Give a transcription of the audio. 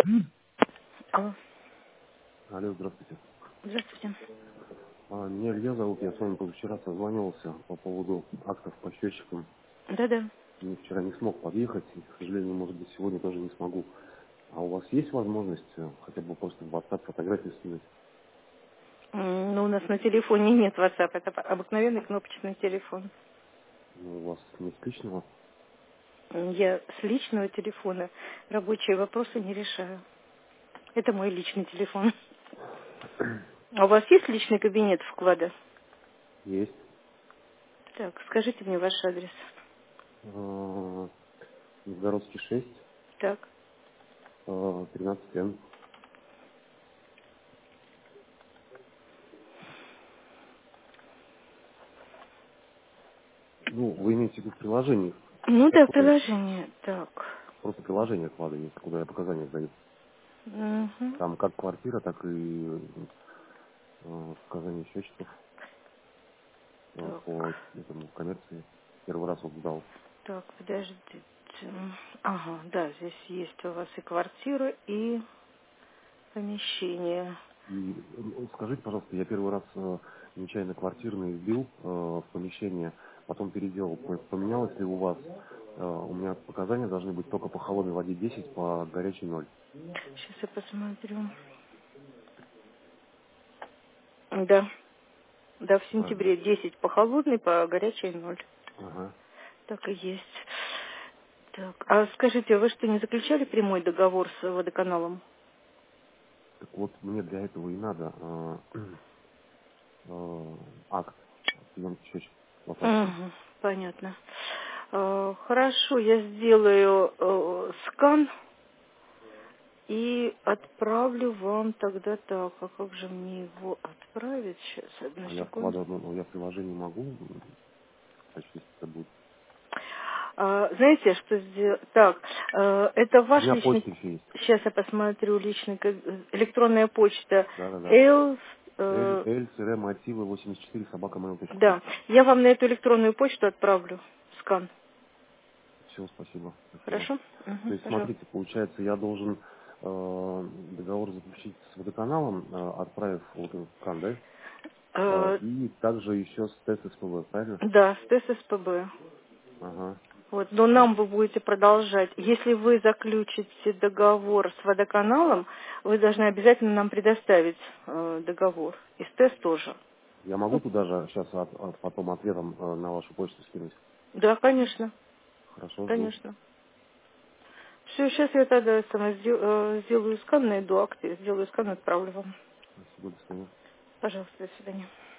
Алло, Алло, здравствуйте. здравствуйте. Меня Илья зовут, я с вами позавчера созванивался по поводу актов по счетчикам. Да-да. Вчера не смог подъехать, и, к сожалению, может быть, сегодня тоже не смогу. А у вас есть возможность хотя бы просто в WhatsApp фотографии скинуть? Ну, у нас на телефоне нет WhatsApp, это обыкновенный кнопочный телефон. Ну, у вас нет личного? Я с личного телефона рабочие вопросы не решаю. Это мой личный телефон. А у вас есть личный кабинет вклада? Есть. Так, скажите мне ваш адрес. Новгородский 6, Так. 13Н. Ну, вы имеете в виду приложение, Ну да, которое приложение. Так. просто приложение вклада есть, куда я показания сдаю. Угу. Там как квартира, так и показания счетчиков по Так. этому коммерции. Первый раз вот сдал. Так, подождите. Ага, да, здесь есть у вас и квартира, и помещение. И скажите, пожалуйста, я первый раз нечаянно квартирный вбил в помещение, потом переделал. Поменялось ли у вас? У меня показания должны быть только по холодной воде 10, по горячей 0. Сейчас я посмотрю. Да. Да, в Правильно. сентябре 10 по холодной, по горячей 0. Ага. Так и есть. Так, а скажите, вы что, не заключали прямой договор с водоканалом? Так вот, мне для этого и надо акт приемки счетчика платежки. Угу, понятно. Хорошо, я сделаю скан и отправлю вам тогда так. А как же мне его отправить? Сейчас, одну А я секунду. вкладываю, ну, я приложение могу, если это будет. Знаете, что сделать? Так, это У ваш меня личный... почта еще есть. Сейчас я посмотрю личный... Электронная почта. Да-да-да. L, L-мотивы 84 собака.mail.ru. да, я вам на эту электронную почту отправлю скан. Все, спасибо, спасибо. Хорошо? То Угу, есть, пожалуйста. смотрите, получается, я должен договор заключить с водоканалом, отправив вот этот скан, да? И также еще с тест СПВ, правильно? Да, с ТССПБ. Ага. Вот, но Так, нам вы будете продолжать. Если вы заключите договор с водоканалом, вы должны обязательно нам предоставить договор. И с ТЭС тоже. я могу Ну, туда же сейчас потом ответом на вашу почту скинуть? да, конечно, Хорошо, жду. конечно. Все, сейчас я тогда сама сделаю скан, найду акты, сделаю скан и отправлю вам. Спасибо, до свидания. Пожалуйста, до свидания.